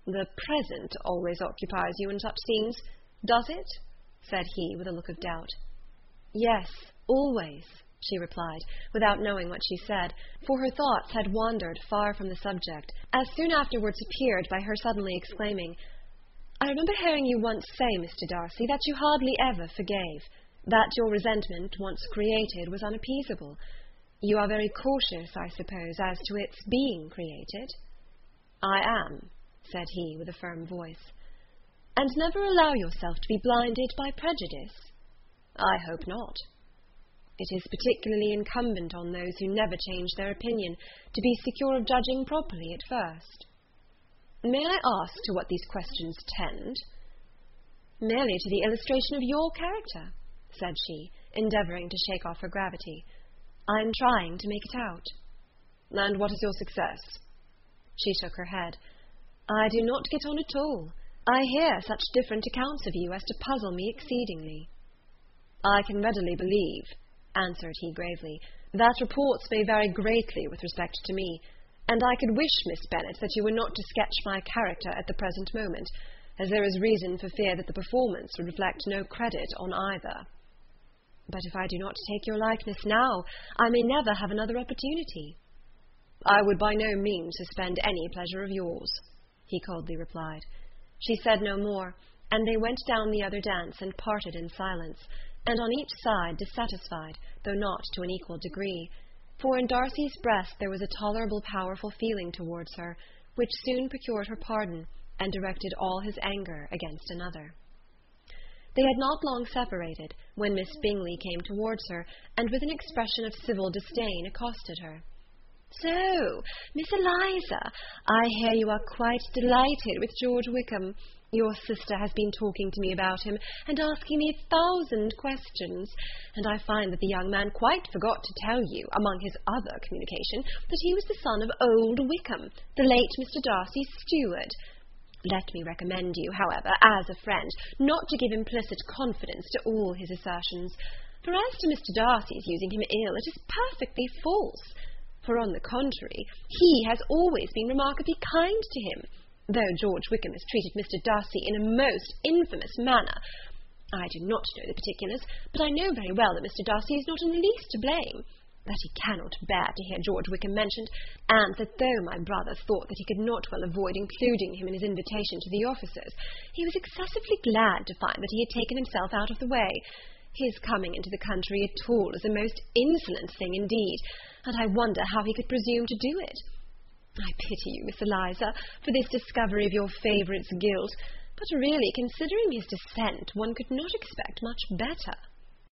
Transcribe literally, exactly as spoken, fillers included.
The present always occupies you in such scenes, does it? Said he, with a look of doubt. Yes, always, she replied, without knowing what she said, for her thoughts had wandered far from the subject, as soon afterwards appeared by her suddenly exclaiming, I remember hearing you once say, Mister Darcy, that you hardly ever forgave, that your resentment, once created, was unappeasable. You are very cautious, I suppose, as to its being created? I am, said he, with a firm voice. And never allow yourself to be blinded by prejudice? I hope not. It is particularly incumbent on those who never change their opinion to be secure of judging properly at first. May I ask to what these questions tend? Merely to the illustration of your character, said she, endeavouring to shake off her gravity. I am trying to make it out. And what is your success? She shook her head. I do not get on at all. I hear such different accounts of you as to puzzle me exceedingly. I can readily believe, answered he gravely, that reports may vary greatly with respect to me, and I could wish, Miss Bennet, that you were not to sketch my character at the present moment, as there is reason for fear that the performance would reflect no credit on either. But if I do not take your likeness now, I may never have another opportunity. I would by no means suspend any pleasure of yours, he coldly replied. She said no more, and they went down the other dance and parted in silence, and on each side dissatisfied, though not to an equal degree, for in Darcy's breast there was a tolerable powerful feeling towards her, which soon procured her pardon, and directed all his anger against another. They had not long separated, when Miss Bingley came towards her, and with an expression of civil disdain accosted her. So, Miss Eliza, I hear you are quite delighted with George Wickham. Your sister has been talking to me about him, and asking me a thousand questions, and I find that the young man quite forgot to tell you, among his other communication, that he was the son of old Wickham, the late Mister Darcy's steward. Let me recommend you, however, as a friend, not to give implicit confidence to all his assertions, for as to Mister Darcy's using him ill, it is perfectly false, for on the contrary, he has always been remarkably kind to him, though George Wickham has treated Mister Darcy in a most infamous manner. I do not know the particulars, but I know very well that Mister Darcy is not in the least to blame, that he cannot bear to hear George Wickham mentioned, and that though my brother thought that he could not well avoid including him in his invitation to the officers, he was excessively glad to find that he had taken himself out of the way. His coming into the country at all is a most insolent thing indeed, and I wonder how he could presume to do it. I pity you, Miss Eliza, for this discovery of your favourite's guilt, but really, considering his descent, one could not expect much better.